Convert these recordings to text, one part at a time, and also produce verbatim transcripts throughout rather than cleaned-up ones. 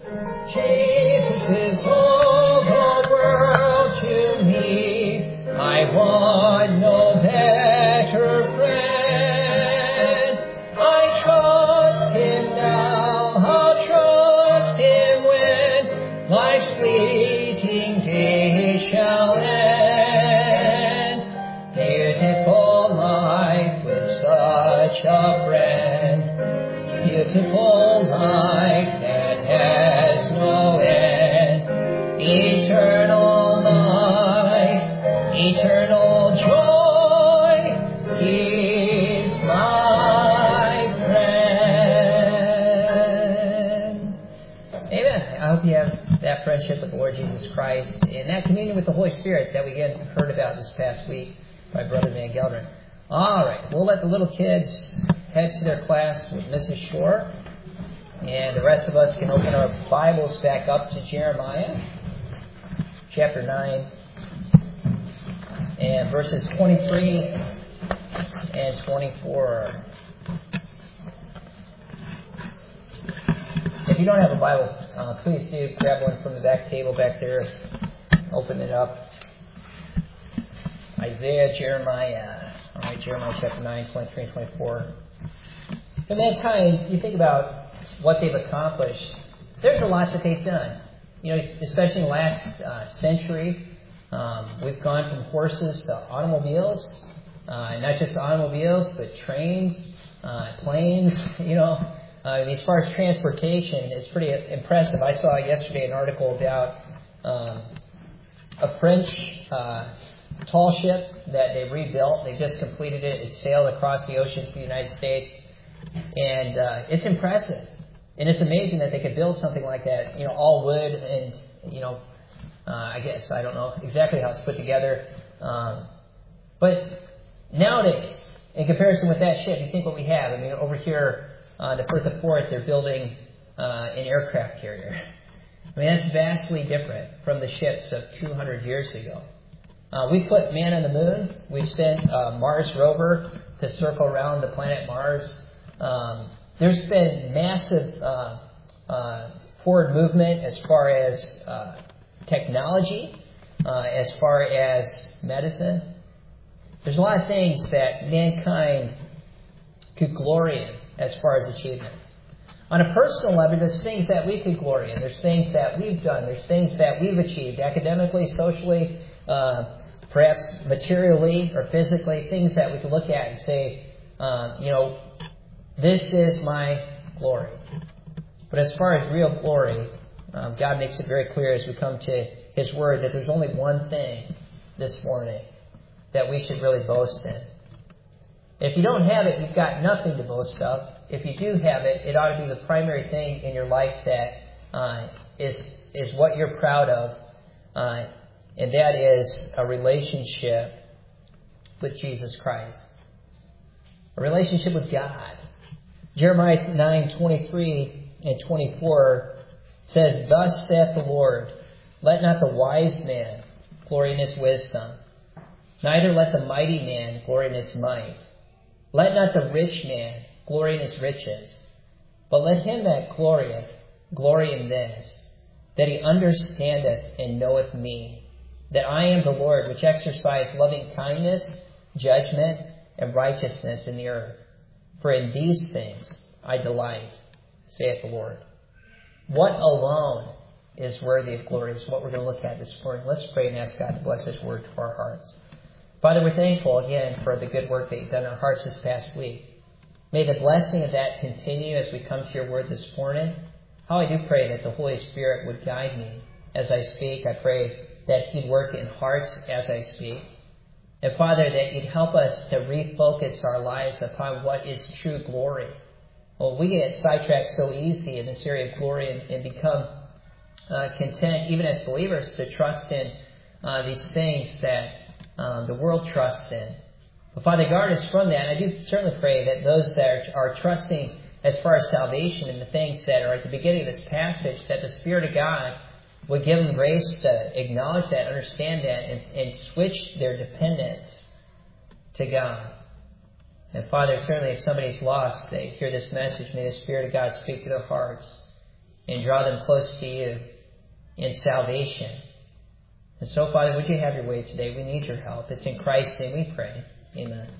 Jesus is all the world to me. I want no better friend. I trust Him now, I'll trust Him when life's fleeting days shall end. Beautiful life with such a friend. Beautiful life that has no end. Eternal life, eternal joy is my friend. Amen. I hope you have that friendship with the Lord Jesus Christ and that communion with the Holy Spirit that we again heard about this past week by Brother Van Gelderen. All right, we'll let the little kids head to their class with Missus Shore, and the rest of us can open our Bibles back up to Jeremiah chapter nine and verses twenty-three and twenty-four. If you don't have a Bible, uh, please do grab one from the back table back there. Open it up. Isaiah, Jeremiah. All right, Jeremiah chapter nine, twenty-three and twenty-four. For mankind, you think about what they've accomplished. There's a lot that they've done. You know, especially in the last uh, century, um, we've gone from horses to automobiles. Uh, not just automobiles, but trains, uh, planes, you know. Uh, as far as transportation, it's pretty impressive. I saw yesterday an article about um, a French uh, tall ship that they rebuilt. They just completed it. It sailed across the ocean to the United States. And uh, it's impressive. And it's amazing that they could build something like that, you know, all wood and, you know, uh, I guess, I don't know exactly how it's put together. Um, but nowadays, in comparison with that ship, you think what we have. I mean, over here, Uh, the Firth of Forth, they're building uh, an aircraft carrier. I mean, that's vastly different from the ships of two hundred years ago. Uh, we put man on the moon. We've sent a Mars rover to circle around the planet Mars. Um, there's been massive uh, uh, forward movement as far as uh, technology, uh, as far as medicine. There's a lot of things that mankind could glory in as far as achievements. On a personal level, there's things that we could glory in. There's things that we've done. There's things that we've achieved academically, socially, uh, perhaps materially or physically, things that we could look at and say, uh, you know, this is my glory. But as far as real glory, um, God makes it very clear as we come to His Word that there's only one thing this morning that we should really boast in. If you don't have it, you've got nothing to boast of. If you do have it, it ought to be the primary thing in your life that uh, is is what you're proud of, uh, and that is a relationship with Jesus Christ, a relationship with God. Jeremiah nine twenty-three and twenty-four says, "Thus saith the Lord, let not the wise man glory in his wisdom, neither let the mighty man glory in his might. Let not the rich man glory in his riches, but let him that glorieth glory in this, that he understandeth and knoweth me, that I am the Lord, which exercise loving kindness, judgment, and righteousness in the earth. For in these things I delight, saith the Lord." What alone is worthy of glory is what we're going to look at this morning. Let's pray and ask God to bless His Word to our hearts. Father, we're thankful again for the good work that You've done in our hearts this past week. May the blessing of that continue as we come to Your Word this morning. How I do pray that the Holy Spirit would guide me as I speak. I pray that He'd work in hearts as I speak. And Father, that You'd help us to refocus our lives upon what is true glory. Well, we get sidetracked so easy in this area of glory and, and become uh, content, even as believers, to trust in uh, these things that Um, the world trusts in. But Father, guard us from that. And I do certainly pray that those that are, are trusting as far as salvation and the things that are at the beginning of this passage, that the Spirit of God would give them grace to acknowledge that, understand that, and, and switch their dependence to God. And Father, certainly if somebody's lost, they hear this message, may the Spirit of God speak to their hearts. and draw them close to you in salvation. And so, Father, would you have your way today? We need your help. It's in Christ's name we pray. Amen.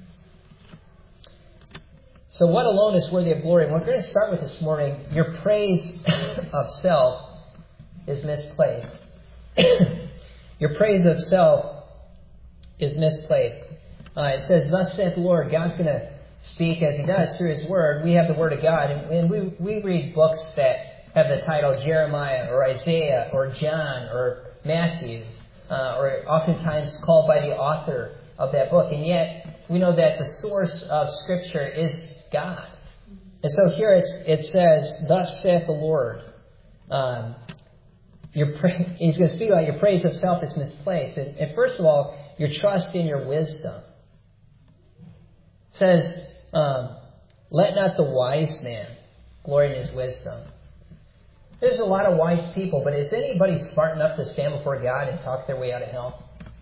So what alone is worthy of glory? And we're going to start with this morning, your praise of self is misplaced. Your praise of self is misplaced. Uh, it says, thus saith the Lord. God's going to speak as he does through his word. We have the word of God. And, and we, we read books that have the title Jeremiah or Isaiah or John or Matthew, uh, or oftentimes called by the author of that book. And yet, we know that the source of Scripture is God. And so here it's, it says, thus saith the Lord. Um, your pra- he's going to speak about your praise of self is misplaced. And, and first of all, your trust in your wisdom. It says, um, let not the wise man glory in his wisdom. There's a lot of wise people, but is anybody smart enough to stand before God and talk their way out of hell?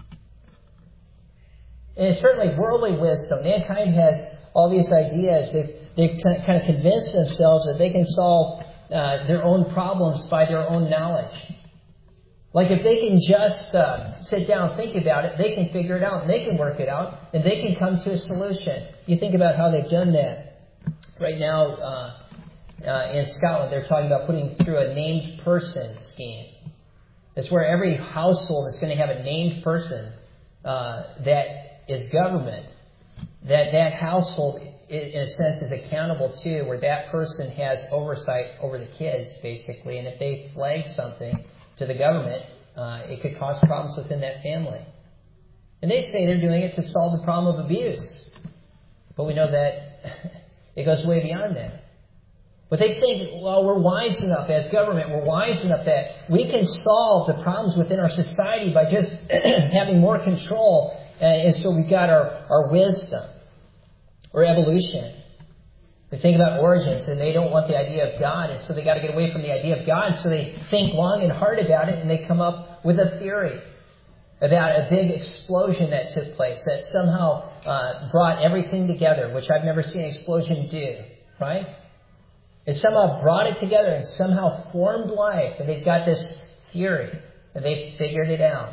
And it's certainly worldly wisdom. Mankind has all these ideas. They've, they've kind of convinced themselves that they can solve uh, their own problems by their own knowledge. Like if they can just uh, sit down and think about it, they can figure it out, and they can work it out, and they can come to a solution. You think about how they've done that. Right now, uh, uh, in Scotland, they're talking about putting through a named person scheme. It's where every household is going to have a named person uh, that is government, that that household, in a sense, is accountable to, where that person has oversight over the kids, basically. And if they flag something to the government, uh, it could cause problems within that family. And they say they're doing it to solve the problem of abuse. But we know that it goes way beyond that. But they think, well, we're wise enough as government, we're wise enough that we can solve the problems within our society by just having more control. Uh, and so we've got our, our wisdom. Or evolution. They think about origins, and they don't want the idea of God, and so they got to get away from the idea of God, so they think long and hard about it, and they come up with a theory about a big explosion that took place, that somehow uh, brought everything together, which I've never seen an explosion do, right? It somehow brought it together and somehow formed life, and they've got this theory, and they figured it out.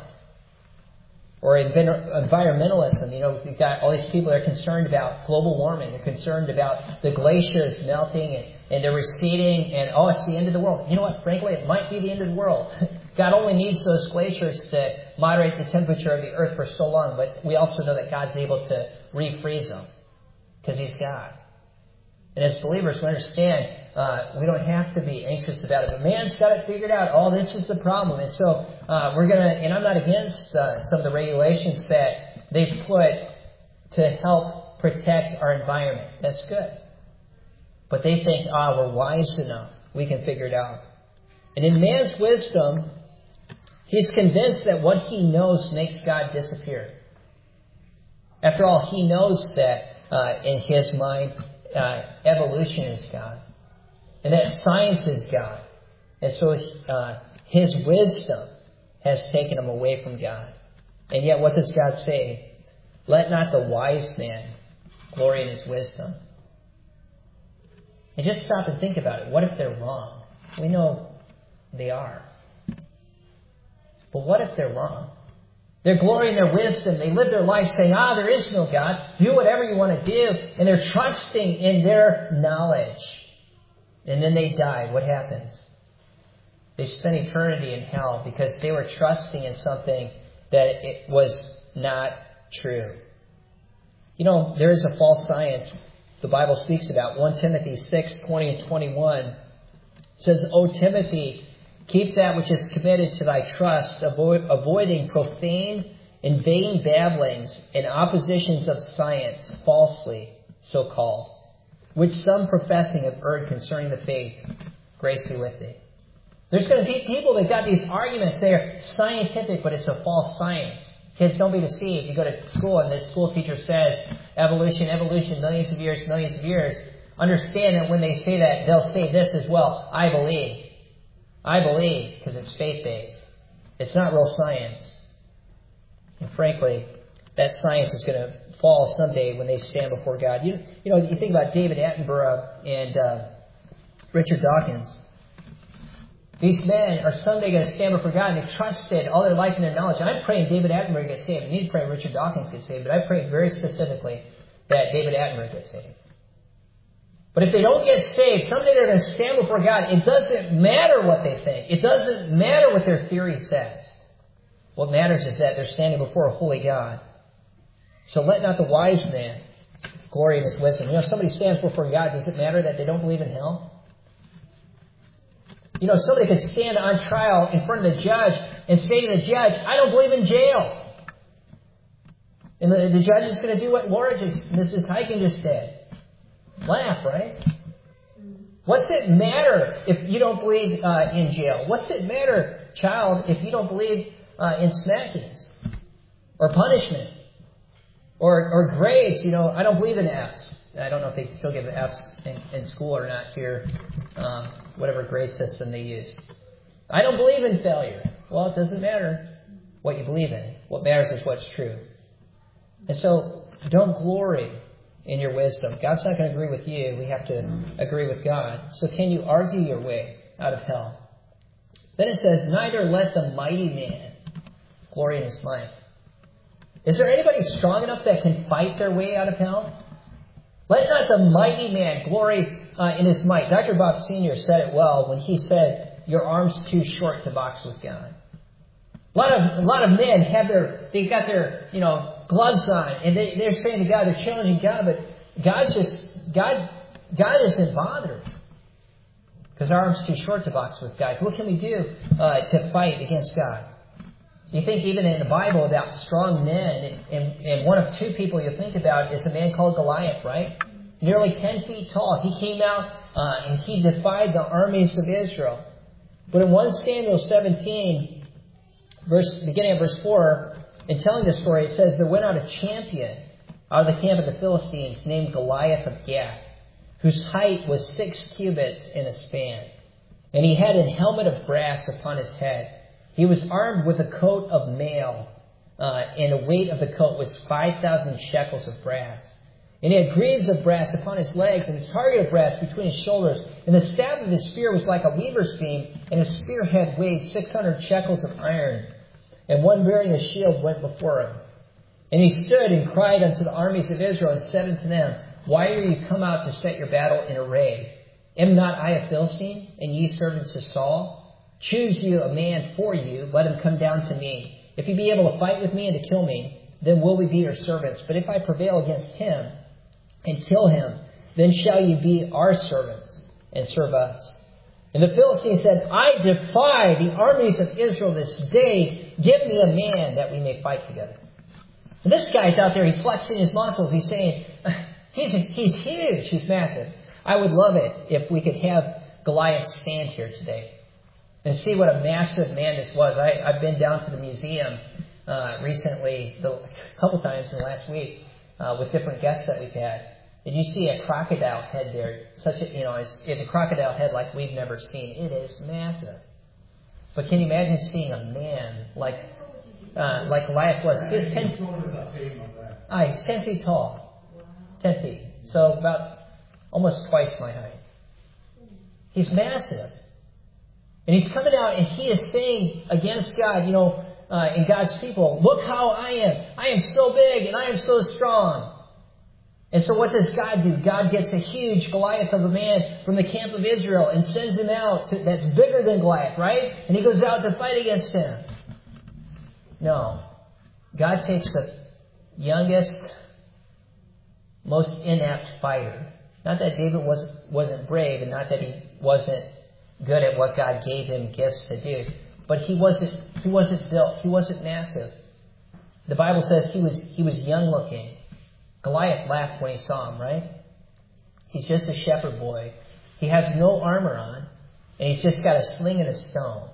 Or environmentalism. You know, we've got all these people that are concerned about global warming. They're concerned about the glaciers melting and, and they're receding and, oh, it's the end of the world. You know what? Frankly, it might be the end of the world. God only needs those glaciers to moderate the temperature of the earth for so long. But we also know that God's able to refreeze them because He's God. And as believers, we understand uh, we don't have to be anxious about it. But man's got it figured out. Oh, this is the problem. And so uh, we're going to, and I'm not against uh, some of the regulations that they've put to help protect our environment. That's good. But they think, ah, oh, we're wise enough. We can figure it out. And in man's wisdom, he's convinced that what he knows makes God disappear. After all, he knows that uh, in his mind, Uh, evolution is God. And that science is God. And so uh, his wisdom has taken him away from God. And yet what does God say? Let not the wise man glory in his wisdom. And just stop and think about it. What if they're wrong? We know they are. But what if they're wrong? They're glorying in their wisdom. They live their life saying, ah, there is no God. Do whatever you want to do. And they're trusting in their knowledge. And then they die. What happens? They spend eternity in hell because they were trusting in something that it was not true. You know, there is a false science the Bible speaks about. First Timothy six, twenty and twenty-one. It says, O Timothy, keep that which is committed to thy trust, avoid, avoiding profane and vain babblings and oppositions of science, falsely so called, which some professing have erred concerning the faith. Grace be with thee. There's going to be people that got these arguments. They're scientific, but it's a false science. Kids, don't be deceived. You go to school and the school teacher says, evolution, evolution, millions of years, millions of years. Understand that when they say that, they'll say this as well. I believe. I believe, because it's faith-based. It's not real science. And frankly, that science is going to fall someday when they stand before God. You, you know, you think about David Attenborough and uh, Richard Dawkins. These men are someday going to stand before God, and they've trusted all their life and their knowledge. And I'm praying David Attenborough gets saved. I need to pray Richard Dawkins gets saved, but I pray very specifically that David Attenborough gets saved. But if they don't get saved, someday they're going to stand before God. It doesn't matter what they think. It doesn't matter what their theory says. What matters is that they're standing before a holy God. So let not the wise man glory in his wisdom. You know, if somebody stands before God, does it matter that they don't believe in hell? You know, somebody could stand on trial in front of the judge and say to the judge, I don't believe in jail. And the, the judge is going to do what Laura just, Missus Hyken just said. Laugh, right? What's it matter if you don't believe uh, in jail? What's it matter, child, if you don't believe uh, in smackings or punishment or, or grades? You know, I don't believe in F's. I don't know if they still give F's in, in school or not here, um, whatever grade system they use. I don't believe in failure. Well, it doesn't matter what you believe in. What matters is what's true. And so don't glory in your wisdom. God's not going to agree with you. We have to agree with God. So can you argue your way out of hell? Then it says, neither let the mighty man glory in his might. Is there anybody strong enough that can fight their way out of hell? Let not the mighty man glory uh, in his might. Doctor Bob Senior said it well when he said, your arm's too short to box with God. A lot of, a lot of men have their, they've got their, you know, gloves on, and they, they're saying to God, they're challenging God, but God's just, God, God isn't bothered. Because our arm's too short to box with God. What can we do uh, to fight against God? You think even in the Bible about strong men, and, and one of two people you think about is a man called Goliath, right? Nearly ten feet tall. He came out uh, and he defied the armies of Israel. But in First Samuel seventeen, verse, beginning of verse four, in telling this story, it says, there went out a champion out of the camp of the Philistines named Goliath of Gath, whose height was six cubits in a span. And he had a helmet of brass upon his head. He was armed with a coat of mail, uh, and the weight of the coat was five thousand shekels of brass. And he had greaves of brass upon his legs, and a target of brass between his shoulders. And the staff of his spear was like a weaver's beam, and his spearhead weighed six hundred shekels of iron. And one bearing a shield went before him. And he stood and cried unto the armies of Israel, and said unto them, why are you come out to set your battle in array? Am not I a Philistine, and ye servants of Saul? Choose you a man for you, let him come down to me. If he be able to fight with me and to kill me, then will we be your servants. But if I prevail against him and kill him, then shall you be our servants and serve us. And the Philistine said, I defy the armies of Israel this day. Give me a man that we may fight together. And this guy's out there, he's flexing his muscles. He's saying, he's, he's huge, he's massive. I would love it if we could have Goliath stand here today and see what a massive man this was. I, I've been down to the museum uh, recently, a couple times in the last week, uh, with different guests that we've had. And you see a crocodile head there. Such a, you know, it's, it's a crocodile head like we've never seen. It is massive. But can you imagine seeing a man like uh, like Goliath was? He's ten, ah, he's ten feet tall. Ten feet. So about almost twice my height. He's massive. And he's coming out and he is saying against God, you know, uh, and God's people, look how I am. I am so big and I am so strong. And so what does God do? God gets a huge Goliath of a man from the camp of Israel and sends him out to, that's bigger than Goliath, right? And he goes out to fight against him. No. God takes the youngest, most inept fighter. Not that David wasn't, wasn't brave, and not that he wasn't good at what God gave him gifts to do. But he wasn't he wasn't built. He wasn't massive. The Bible says he was he was young looking. Goliath laughed when he saw him, right? He's just a shepherd boy. He has no armor on, and he's just got a sling and a stone.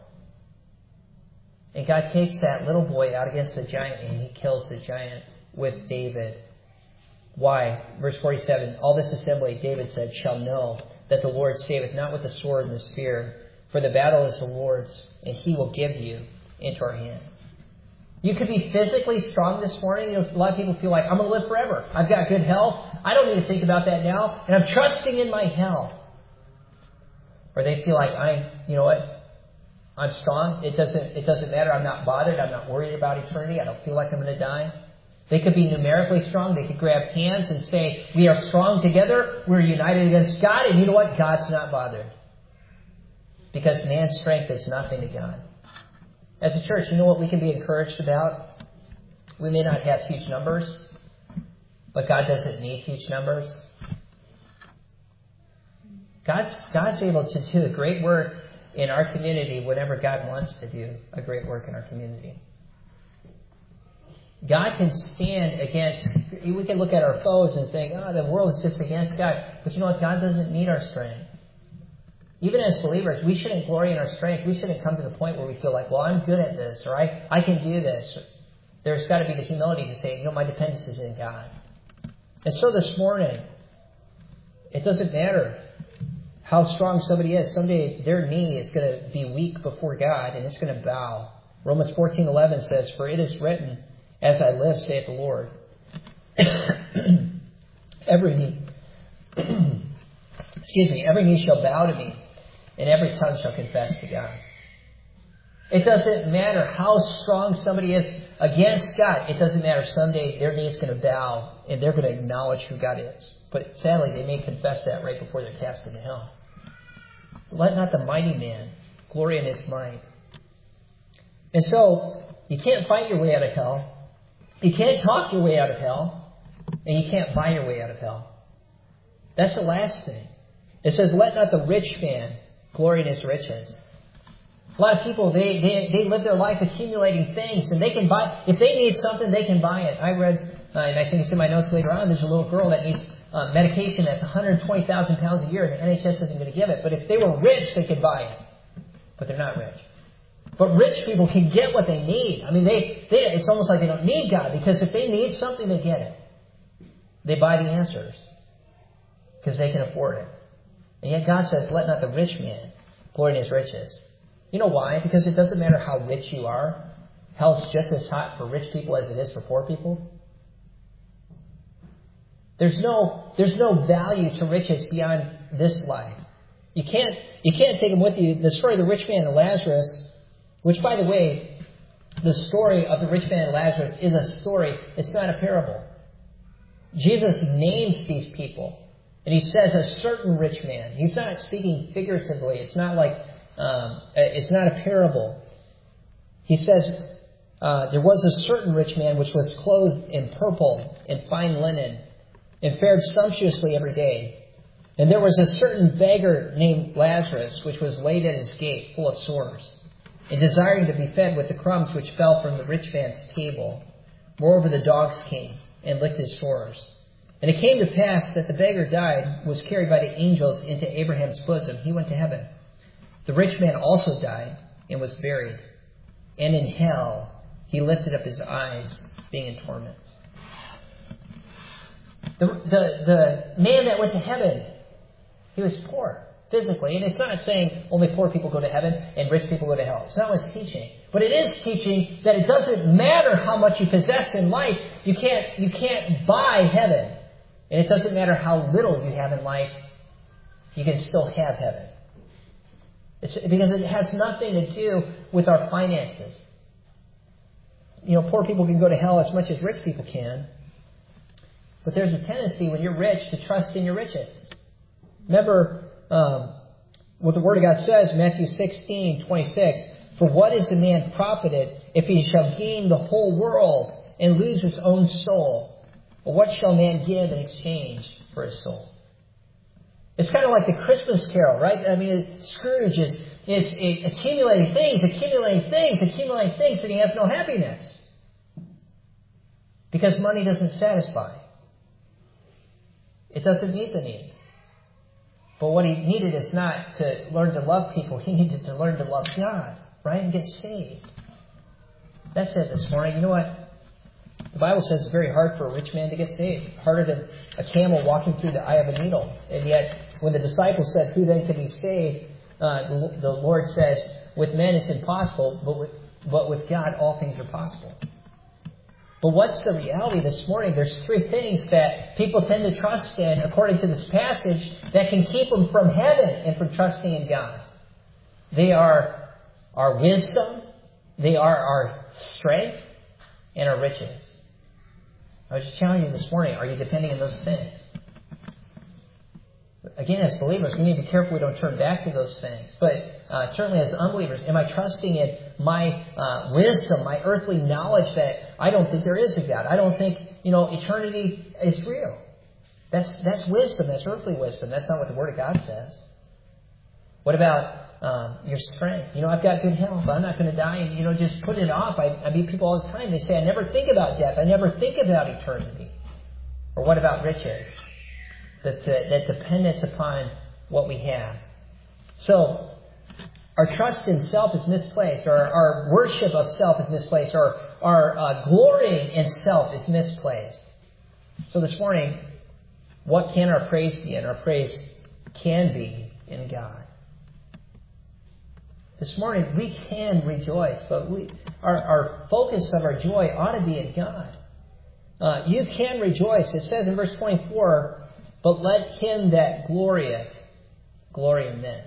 And God takes that little boy out against the giant, and he kills the giant with David. Why? Verse forty-seven, all this assembly, David said, shall know that the Lord saveth not with the sword and the spear, for the battle is the Lord's, and he will give you into our hands. You could be physically strong this morning. You know, a lot of people feel like, I'm going to live forever. I've got good health. I don't need to think about that now. And I'm trusting in my health. Or they feel like, I'm, you know what? I'm strong. It doesn't, it doesn't matter. I'm not bothered. I'm not worried about eternity. I don't feel like I'm going to die. They could be numerically strong. They could grab hands and say, we are strong together. We're united against God. And you know what? God's not bothered. Because man's strength is nothing to God. As a church, you know what we can be encouraged about? We may not have huge numbers, but God doesn't need huge numbers. God's, God's able to do a great work in our community whenever God wants to do a great work in our community. God can stand against, we can look at our foes and think, oh, the world is just against God. But you know what? God doesn't need our strength. Even as believers, we shouldn't glory in our strength. We shouldn't come to the point where we feel like, well, I'm good at this, or I, I can do this. There's got to be the humility to say, you know, my dependence is in God. And so this morning, it doesn't matter how strong somebody is. Someday their knee is going to be weak before God, and it's going to bow. Romans fourteen eleven says, for it is written, as I live, saith the Lord, every knee, excuse me, every knee shall bow to me, and every tongue shall confess to God. It doesn't matter how strong somebody is against God. It doesn't matter. Someday their knee is going to bow, and they're going to acknowledge who God is. But sadly, they may confess that right before they're cast into hell. Let not the mighty man glory in his might. And so, you can't fight your way out of hell. You can't talk your way out of hell. And you can't buy your way out of hell. That's the last thing. It says, let not the rich man glory in his riches. A lot of people, they, they, they live their life accumulating things, and they can buy, if they need something, they can buy it. I read, uh, and I think it's in my notes later on, there's a little girl that needs uh, medication that's one hundred twenty thousand pounds a year, and the N H S isn't going to give it. But if they were rich, they could buy it. But they're not rich. But rich people can get what they need. I mean, they, they it's almost like they don't need God, because if they need something, they get it. They buy the answers because they can afford it. And yet God says, let not the rich man glory in his riches. You know why? Because it doesn't matter how rich you are. Hell's just as hot for rich people as it is for poor people. There's no, there's no value to riches beyond this life. You can't, you can't take them with you. The story of the rich man and Lazarus, which, by the way, the story of the rich man and Lazarus is a story. It's not a parable. Jesus names these people. And he says a certain rich man. He's not speaking figuratively. It's not like, um, it's not a parable. He says, uh, there was a certain rich man which was clothed in purple and fine linen and fared sumptuously every day. And there was a certain beggar named Lazarus, which was laid at his gate, full of sores, and desiring to be fed with the crumbs which fell from the rich man's table. Moreover, the dogs came and licked his sores. And it came to pass that the beggar died, was carried by the angels into Abraham's bosom. He went to heaven. The rich man also died and was buried. And in hell he lifted up his eyes, being in torments. The, the, the man that went to heaven, he was poor physically. And it's not saying only poor people go to heaven and rich people go to hell. It's not what it's teaching. But it is teaching that it doesn't matter how much you possess in life. You can't, you can't buy heaven. And it doesn't matter how little you have in life. You can still have heaven. It's because it has nothing to do with our finances. You know, poor people can go to hell as much as rich people can. But there's a tendency when you're rich to trust in your riches. Remember um, what the Word of God says, Matthew sixteen twenty-six. For what is the man profited if he shall gain the whole world and lose his own soul? Or what shall man give in exchange for his soul? It's kind of like the Christmas carol, right? I mean, Scrooge is, is accumulating things, accumulating things, accumulating things, and he has no happiness. Because money doesn't satisfy. It doesn't meet the need. But what he needed is not to learn to love people. He needed to learn to love God, right? And get saved. That's it this morning. You know what? The Bible says it's very hard for a rich man to get saved. Harder than a camel walking through the eye of a needle. And yet, when the disciples said, who then can be saved? Uh, the, the Lord says, with men it's impossible, but with, but with God all things are possible. But what's the reality this morning? There's three things that people tend to trust in, according to this passage, that can keep them from heaven and from trusting in God. They are our wisdom. They are our strength and our riches. I was just telling you this morning, are you depending on those things? Again, as believers, we need to be careful we don't turn back to those things. But uh, certainly as unbelievers, am I trusting in my uh, wisdom, my earthly knowledge that I don't think there is a God? I don't think, you know, eternity is real. That's that's wisdom. That's earthly wisdom. That's not what the Word of God says. What about um, your strength? You know, I've got good health. I'm not going to die. And, you know, just put it off. I, I meet people all the time. They say, I never think about death. I never think about eternity. Or what about riches? That, that, that dependence upon what we have. So, our trust in self is misplaced. Our, our worship of self is misplaced. Our, our uh, glorying in self is misplaced. So this morning, what can our praise be? And our praise can be in God. This morning, we can rejoice, but we, our, our focus of our joy ought to be in God. Uh, you can rejoice. It says in verse twenty-four, but let him that glorieth glory in this.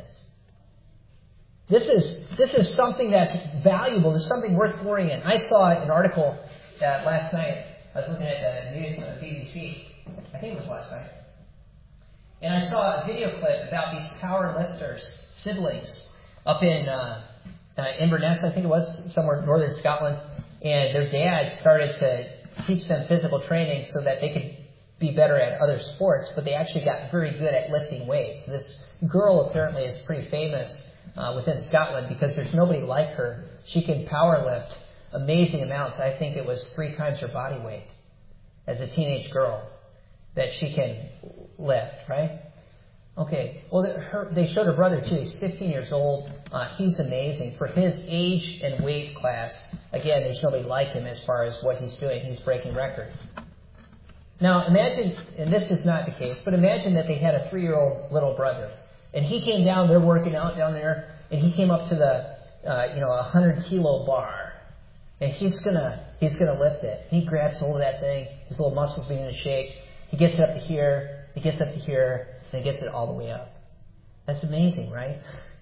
This is this is something that's valuable. This is something worth glorying in. I saw an article uh, last night. I was looking at the news on the B B C. I think it was last night. And I saw a video clip about these power lifters, siblings, up in uh, uh, Inverness, I think it was, somewhere in northern Scotland. And their dad started to teach them physical training so that they could be better at other sports, but they actually got very good at lifting weights. This girl apparently is pretty famous uh, within Scotland because there's nobody like her. She can power lift amazing amounts. I think it was three times her body weight as a teenage girl that she can lift, right? Okay, well, her, they showed her brother too. He's fifteen years old. Uh, he's amazing. For his age and weight class, again, there's nobody like him as far as what he's doing. He's breaking records. Now, imagine, and this is not the case, but imagine that they had a three-year-old little brother. And he came down, they're working out down there, and he came up to the, uh, you know, a hundred-kilo bar. And he's going to he's gonna lift it. He grabs hold of that thing, his little muscles begin to shake. He gets it up to here, he gets up to here, and he gets it all the way up. That's amazing, right?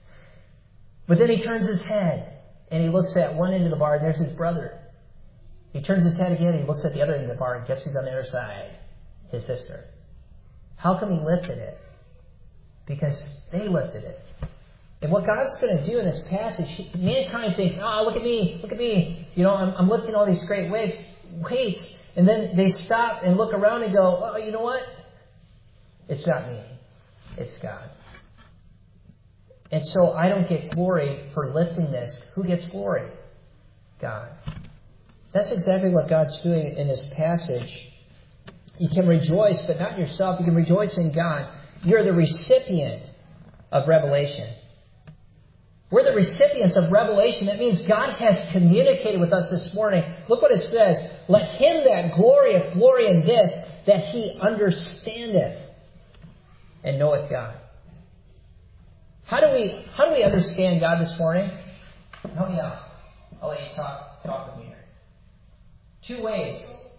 But then he turns his head, and he looks at one end of the bar, and there's his brother. He turns his head again, he looks at the other end of the bar, and guess who's on the other side? His sister. How come he lifted it? Because they lifted it. And what God's going to do in this passage, he, mankind thinks, oh, look at me, look at me. You know, I'm, I'm lifting all these great weights, weights. And then they stop and look around and go, oh, you know what? It's not me. It's God. And so I don't get glory for lifting this. Who gets glory? God. That's exactly what God's doing in this passage. You can rejoice, but not in yourself. You can rejoice in God. You're the recipient of revelation. We're the recipients of revelation. That means God has communicated with us this morning. Look what it says. Let him that glorieth glory in this, that he understandeth and knoweth God. How do we how do we understand God this morning? Help me out. I'll let you talk, talk with me here. Two ways.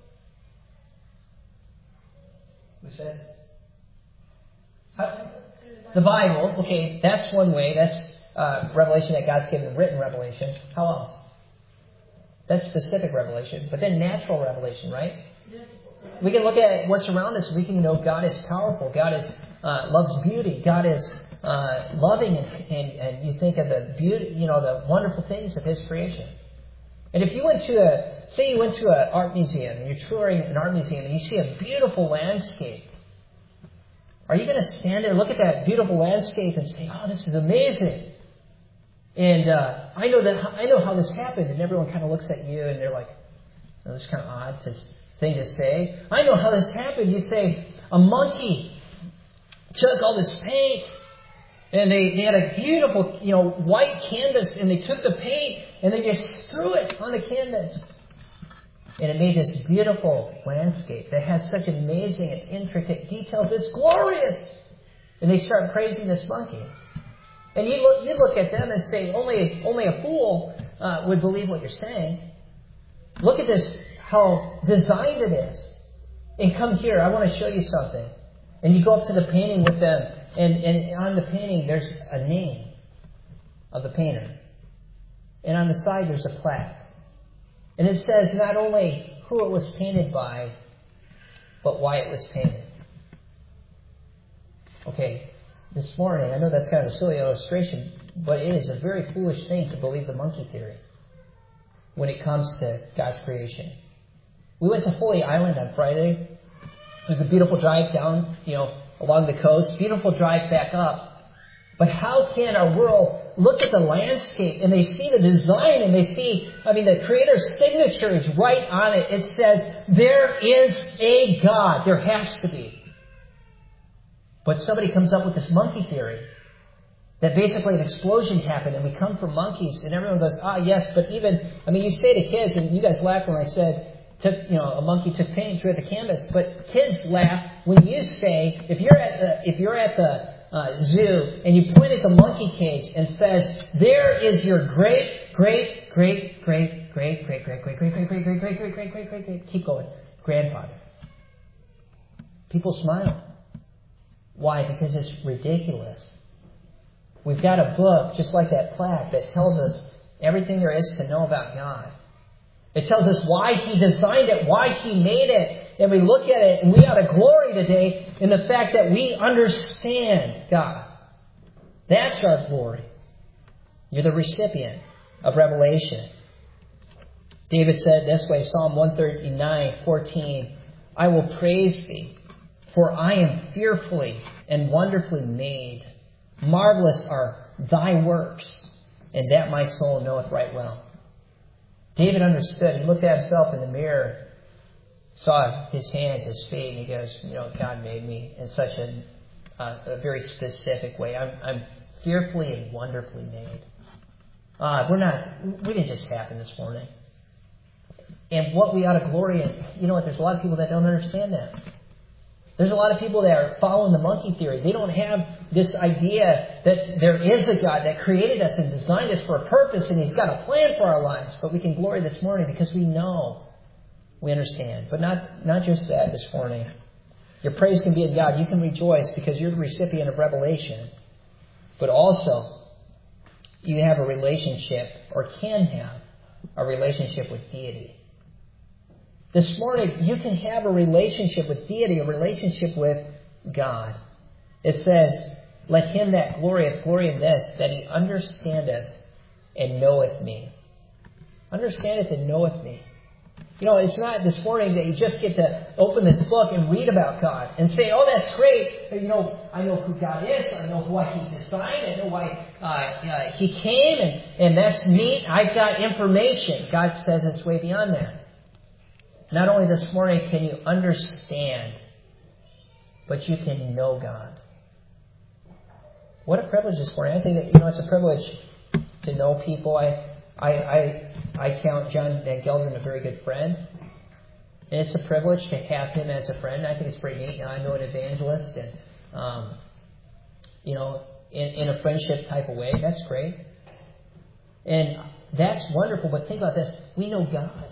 Who said? How, the Bible. Okay, that's one way. That's uh, revelation that God's given, written revelation. How else? That's specific revelation. But then natural revelation, right? We can look at what's around us. We can know God is powerful. God is uh, loves beauty. God is uh, loving, and, and, and you think of the beauty, you know, the wonderful things of His creation. And if you went to a, say you went to an art museum, and you're touring an art museum, and you see a beautiful landscape, are you going to stand there, look at that beautiful landscape, and say, "Oh, this is amazing"? And uh, I know that I know how this happened, and everyone kind of looks at you, and they're like, oh, "This is kind of odd to, thing to say." I know how this happened. You say, "A monkey took all this paint." And they, they had a beautiful, you know, white canvas, and they took the paint and they just threw it on the canvas. And it made this beautiful landscape that has such amazing and intricate details. It's glorious. And they start praising this monkey. And you look, you look at them and say, only, only a fool uh, would believe what you're saying. Look at this, how designed it is. And come here, I want to show you something. And you go up to the painting with them. And, and on the painting, there's a name of the painter. And on the side there's a plaque. And it says not only who it was painted by, but why it was painted. Okay, this morning, I know that's kind of a silly illustration, but it is a very foolish thing to believe the monkey theory when it comes to God's creation. We went to Holy Island on Friday. It was a beautiful drive down, you know, along the coast. Beautiful drive back up. But how can our world look at the landscape and they see the design and they see, I mean, the Creator's signature is right on it. It says, there is a God. There has to be. But somebody comes up with this monkey theory that basically an explosion happened and we come from monkeys, and everyone goes, ah, yes, but even, I mean, you say to kids, and you guys laugh when I said, took, you know, a monkey took paint through the canvas, but kids laugh when you say, if you're at the, if you're at the uh, zoo and you point at the monkey cage and says, there is your great, great, great, great, great, great, great, great, great, great, great, great, great, great, great, great, great, great, keep going, grandfather. People smile. Why? Because it's ridiculous. We've got a book, just like that plaque, that tells us everything there is to know about God. It tells us why He designed it, why He made it. And we look at it and we ought to glory today in the fact that we understand God. That's our glory. You're the recipient of revelation. David said this way, Psalm one thirty-nine, fourteen, I will praise Thee, for I am fearfully and wonderfully made. Marvelous are Thy works, and that my soul knoweth right well. David understood. He looked at himself in the mirror, saw his hands, his feet, and he goes, you know, God made me in such a, uh, a very specific way. I'm, I'm fearfully and wonderfully made. Uh, we're not, we didn't just happen this morning. And what we ought to glory in, you know what, there's a lot of people that don't understand that. There's a lot of people that are following the monkey theory. They don't have this idea that there is a God that created us and designed us for a purpose, and He's got a plan for our lives. But we can glory this morning because we know, we understand. But not, not just that this morning. Your praise can be in God. You can rejoice because you're the recipient of revelation. But also, you have a relationship, or can have a relationship with deity. This morning, you can have a relationship with deity, a relationship with God. It says, let him that glorieth glory in this, that he understandeth and knoweth me. Understandeth and knoweth me. You know, it's not this morning that you just get to open this book and read about God and say, oh, that's great. You know, I know who God is. I know why He designed. I know why uh, uh, He came, and, and that's neat. I've got information. God says it's way beyond that. Not only this morning can you understand, but you can know God. What a privilege this morning. I think that, you know, it's a privilege to know people. I I I, I count John Van Gelderen a very good friend. And it's a privilege to have him as a friend. I think it's pretty neat. You know, I know an evangelist and, um, you know, in, in a friendship type of way. That's great. And that's wonderful. But think about this. We know God.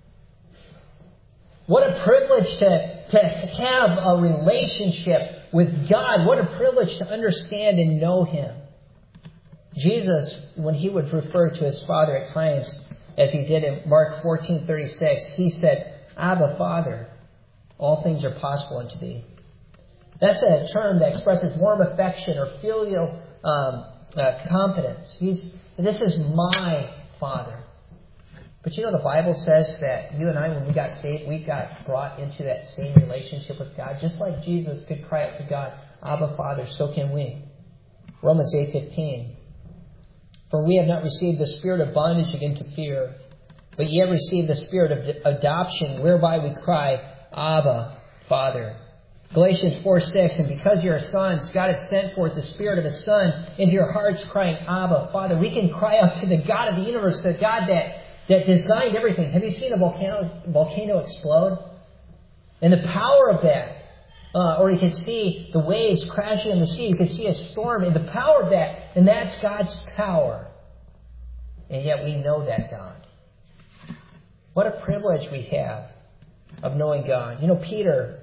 What a privilege to, to have a relationship with God. What a privilege to understand and know Him. Jesus, when He would refer to His Father at times, as He did in Mark fourteen thirty-six, He said, Abba, Father, all things are possible unto Thee. That's a term that expresses warm affection or filial um, uh, confidence. He's, this is my Father. But you know, the Bible says that you and I, when we got saved, we got brought into that same relationship with God. Just like Jesus could cry out to God, Abba, Father, so can we. Romans eight fifteen. For we have not received the spirit of bondage again to fear, but ye have received the spirit of adoption, whereby we cry, Abba, Father. Galatians four six, and because you are sons, God hath sent forth the Spirit of His Son into your hearts, crying, Abba, Father. We can cry out to the God of the universe, the God that that designed everything. Have you seen a volcano volcano explode? And the power of that, uh, or you can see the waves crashing on the sea. You can see a storm, and the power of that, and that's God's power. And yet we know that God. What a privilege we have of knowing God. You know, Peter,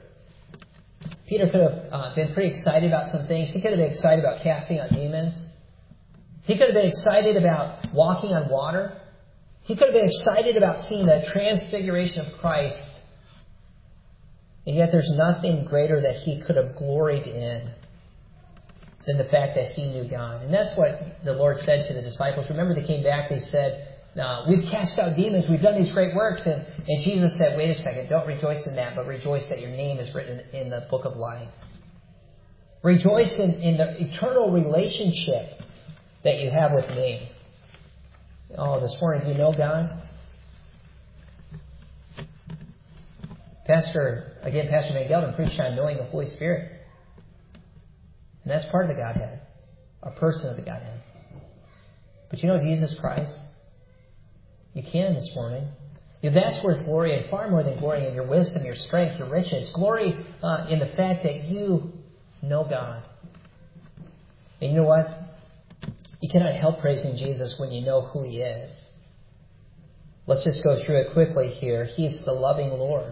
Peter could have uh, been pretty excited about some things. He could have been excited about casting out demons. He could have been excited about walking on water. He could have been excited about seeing the transfiguration of Christ. And yet there's nothing greater that he could have gloried in than the fact that he knew God. And that's what the Lord said to the disciples. Remember, they came back, they said, uh, we've cast out demons, we've done these great works. And, and Jesus said, wait a second, don't rejoice in that, but rejoice that your name is written in the book of life. Rejoice in, in the eternal relationship that you have with me. Oh, this morning, do you know God? Pastor, again, Pastor Van Gelder preached on knowing the Holy Spirit. And that's part of the Godhead. A person of the Godhead. But you know Jesus Christ? You can this morning. You know, that's worth glory, and far more than glory in your wisdom, your strength, your riches. Glory uh, in the fact that you know God. And you know what? You cannot help praising Jesus when you know who He is. Let's just go through it quickly here. He's the loving Lord.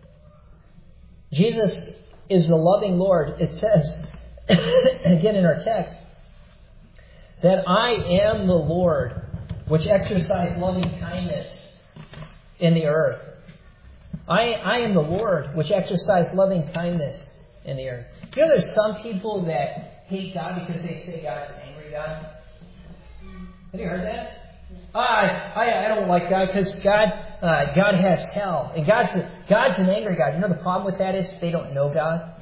Jesus is the loving Lord. It says, again in our text, that I am the Lord, which exercise loving kindness in the earth. I, I am the Lord, which exercise loving kindness in the earth. You know, there's some people that hate God because they say God's an angry God. Have you heard that? I I, I don't like God because God uh, God has hell, and God's a, God's an angry God. You know the problem with that is they don't know God.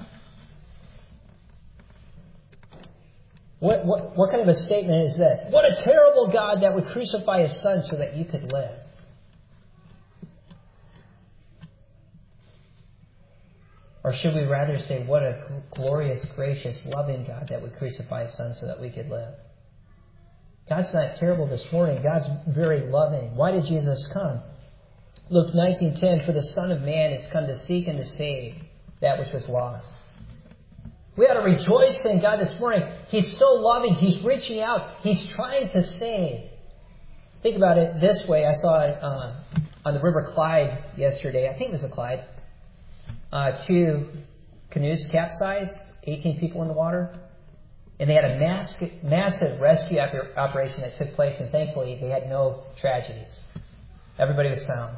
What what what kind of a statement is this? What a terrible God that would crucify His Son so that you could live. Or should we rather say, what a glorious, gracious, loving God that would crucify His Son so that we could live? God's not terrible this morning. God's very loving. Why did Jesus come? Luke nineteen ten, for the Son of Man is come to seek and to save that which was lost. We ought to rejoice in God this morning. He's so loving. He's reaching out. He's trying to save. Think about it this way. I saw it uh, on the River Clyde yesterday. I think it was a Clyde. Uh, two canoes capsized, eighteen people in the water. And they had a mass, massive rescue operation that took place, and thankfully they had no tragedies. Everybody was found.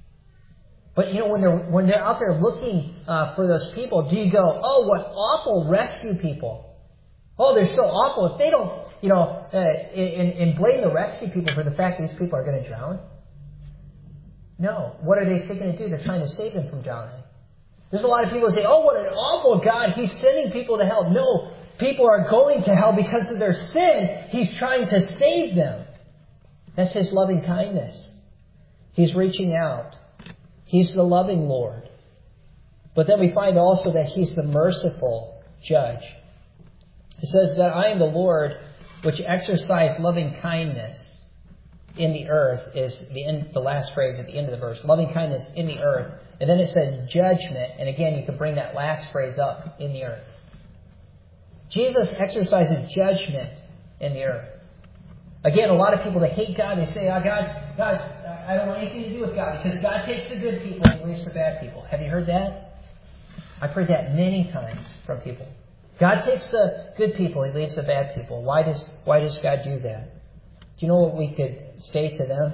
But you know, when they're when they're out there looking uh, for those people, do you go, oh, what awful rescue people? Oh, they're so awful. If they don't, you know, uh, and, and blame the rescue people for the fact these people are going to drown. No. What are they seeking to do? They're trying to save them from drowning. There's a lot of people who say, oh, what an awful God. He's sending people to hell. No. People are going to hell because of their sin. He's trying to save them. That's His loving kindness. He's reaching out. He's the loving Lord. But then we find also that He's the merciful judge. It says that I am the Lord which exercise loving kindness in the earth is the end, the last phrase at the end of the verse. Loving kindness in the earth. And then it says judgment. And again, you can bring that last phrase up, in the earth. Jesus exercises judgment in the earth. Again, a lot of people that hate God, they say, oh, God, God, I don't want anything to do with God because God takes the good people and leaves the bad people. Have you heard that? I've heard that many times from people. God takes the good people and leaves the bad people. Why does, why does God do that? Do you know what we could say to them?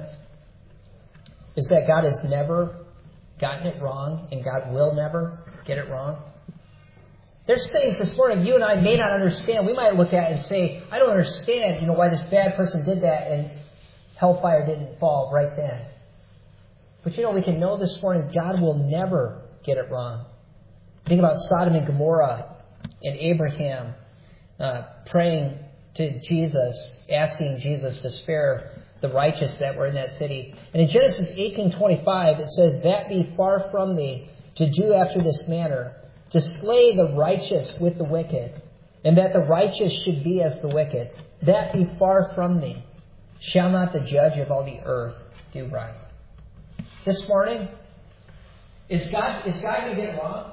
Is that God has never gotten it wrong and God will never get it wrong. There's things this morning you and I may not understand. We might look at it and say, I don't understand, you know, why this bad person did that and hellfire didn't fall right then. But you know, we can know this morning God will never get it wrong. Think about Sodom and Gomorrah and Abraham uh, praying to Jesus, asking Jesus to spare the righteous that were in that city. And in Genesis eighteen twenty-five, it says, that be far from thee to do after this manner, to slay the righteous with the wicked, and that the righteous should be as the wicked. That be far from thee. Shall not the judge of all the earth do right? This morning, is God, is God going to get it wrong?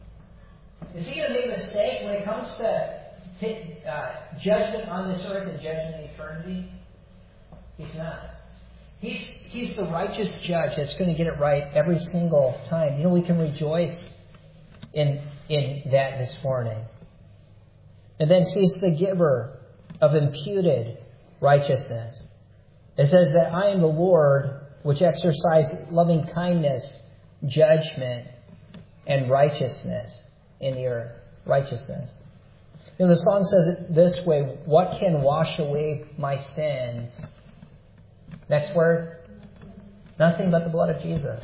Is He going to make a mistake when it comes to uh, judgment on this earth and judgment in eternity? He's not. He's, he's the righteous judge that's going to get it right every single time. You know, we can rejoice in, in that this morning. And then He's the giver of imputed righteousness. It says that I am the Lord, which exercise loving kindness, judgment, and righteousness in the earth. Righteousness. You know, the song says it this way: what can wash away my sins? Next word. Nothing but the blood of Jesus.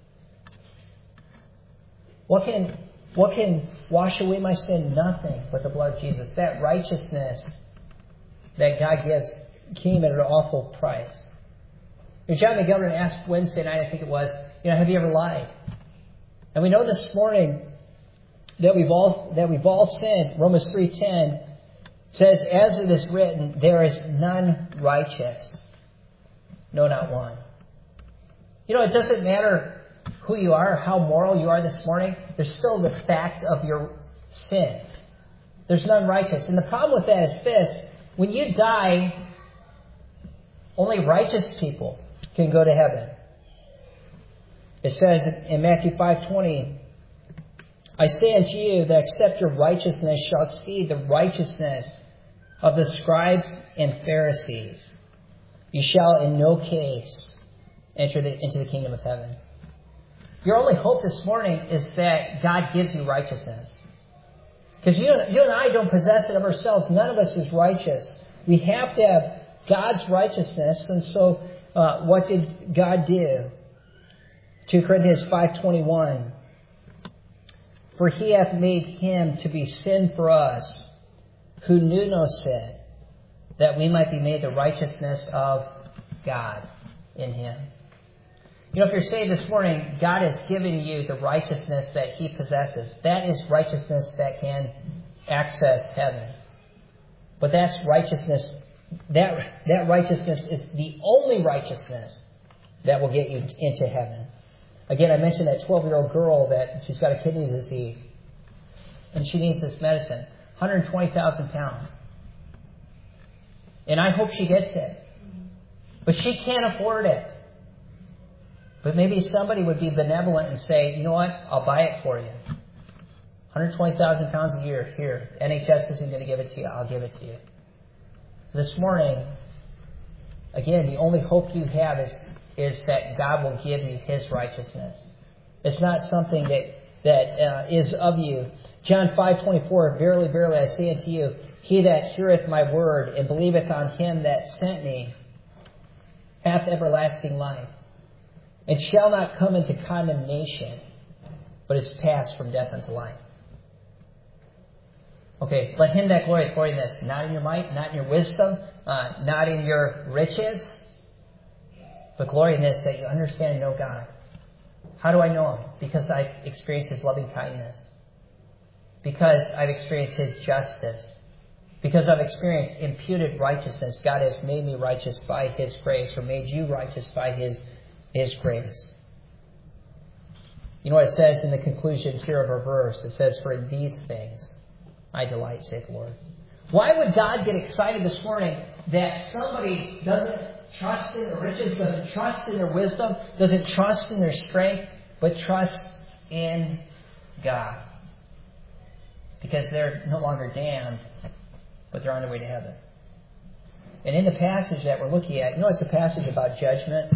What can, what can wash away my sin? Nothing but the blood of Jesus. That righteousness that God gives came at an awful price. You know, John McGovern asked Wednesday night, I think it was, you know, have you ever lied? And we know this morning that we've all that we've all sinned. Romans three ten says, as it is written, there is none righteous. No, not one. You know, it doesn't matter who you are, how moral you are this morning. There's still the fact of your sin. There's none righteous. And the problem with that is this: when you die, only righteous people can go to heaven. It says in Matthew five twenty, I say unto you that except your righteousness shall exceed the righteousness of the scribes and Pharisees, you shall in no case enter the, into the kingdom of heaven. Your only hope this morning is that God gives you righteousness. Because you, you and I don't possess it of ourselves. None of us is righteous. We have to have God's righteousness. And so uh, what did God do? Second Corinthians five twenty-one. For he hath made him to be sin for us, who knew no sin, that we might be made the righteousness of God in him. You know, if you're saved this morning, God has given you the righteousness that he possesses. That is righteousness that can access heaven. But that's righteousness, that, that righteousness is the only righteousness that will get you into heaven. Again, I mentioned that twelve-year-old girl that she's got a kidney disease. And she needs this medicine. one hundred twenty thousand pounds. And I hope she gets it. But she can't afford it. But maybe somebody would be benevolent and say, you know what, I'll buy it for you. one hundred twenty thousand pounds a year, here. N H S isn't going to give it to you, I'll give it to you. This morning, again, the only hope you have is, is that God will give you his righteousness. It's not something that, that uh, is of you. John five twenty-four, verily, verily, I say unto you, he that heareth my word and believeth on him that sent me hath everlasting life, and shall not come into condemnation, but is passed from death unto life. Okay, let him that glorieth glory in this, not in your might, not in your wisdom, uh, not in your riches, but glory in this, that you understand and know God. How do I know him? Because I've experienced his loving kindness. Because I've experienced his justice. Because I've experienced imputed righteousness. God has made me righteous by his grace, or made you righteous by his His grace. You know what it says in the conclusion here of our verse? It says, for in these things I delight, saith the Lord. Why would God get excited this morning that somebody doesn't trust in their riches, doesn't trust in their wisdom, doesn't trust in their strength, but trust in God? Because they're no longer damned, but they're on their way to heaven. And in the passage that we're looking at, you know, it's a passage about judgment.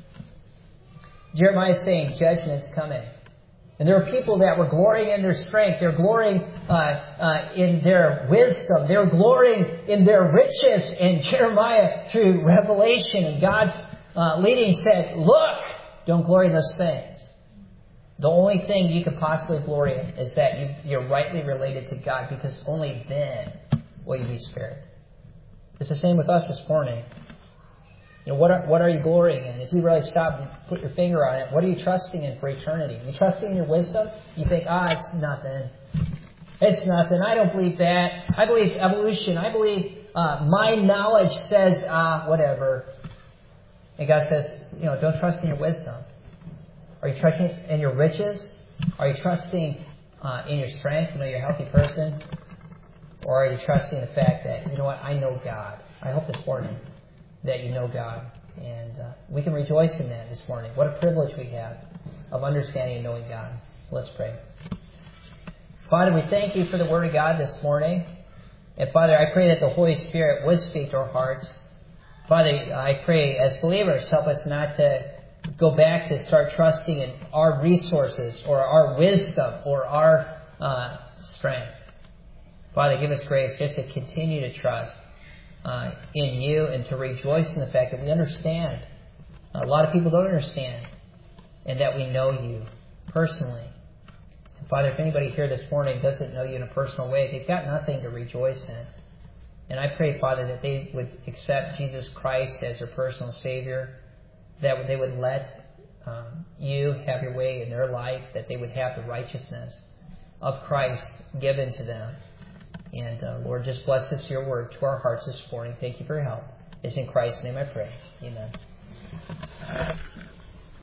Jeremiah is saying judgment's coming. And there are people that were glorying in their strength. They're glorying uh, uh, in their wisdom. They're glorying in their riches. And Jeremiah, through revelation and God's uh, leading, said, look, don't glory in those things. The only thing you could possibly glory in is that you, you're rightly related to God, because only then will you be spared. It's the same with us this morning. You know, what are, what are you glorying in? If you really stop and put your finger on it, what are you trusting in for eternity? Are you trusting in your wisdom? You think, ah, it's nothing. It's nothing. I don't believe that. I believe evolution. I believe uh, my knowledge says, ah, whatever. And God says, you know, don't trust in your wisdom. Are you trusting in your riches? Are you trusting uh, in your strength? You know, you're a healthy person. Or are you trusting in the fact that, you know what, I know God? I hope this morning that you know God. And uh, we can rejoice in that this morning. What a privilege we have of understanding and knowing God. Let's pray. Father, we thank you for the Word of God this morning. And Father, I pray that the Holy Spirit would speak to our hearts. Father, I pray as believers, help us not to go back to start trusting in our resources or our wisdom or our uh, strength. Father, give us grace just to continue to trust uh, in you and to rejoice in the fact that we understand. A lot of people don't understand, and that we know you personally. And Father, if anybody here this morning doesn't know you in a personal way, they've got nothing to rejoice in. And I pray, Father, that they would accept Jesus Christ as their personal Savior, that they would let um, you have your way in their life, that they would have the righteousness of Christ given to them. And uh, Lord, just bless us your word to our hearts this morning. Thank you for your help. It's in Christ's name I pray. Amen.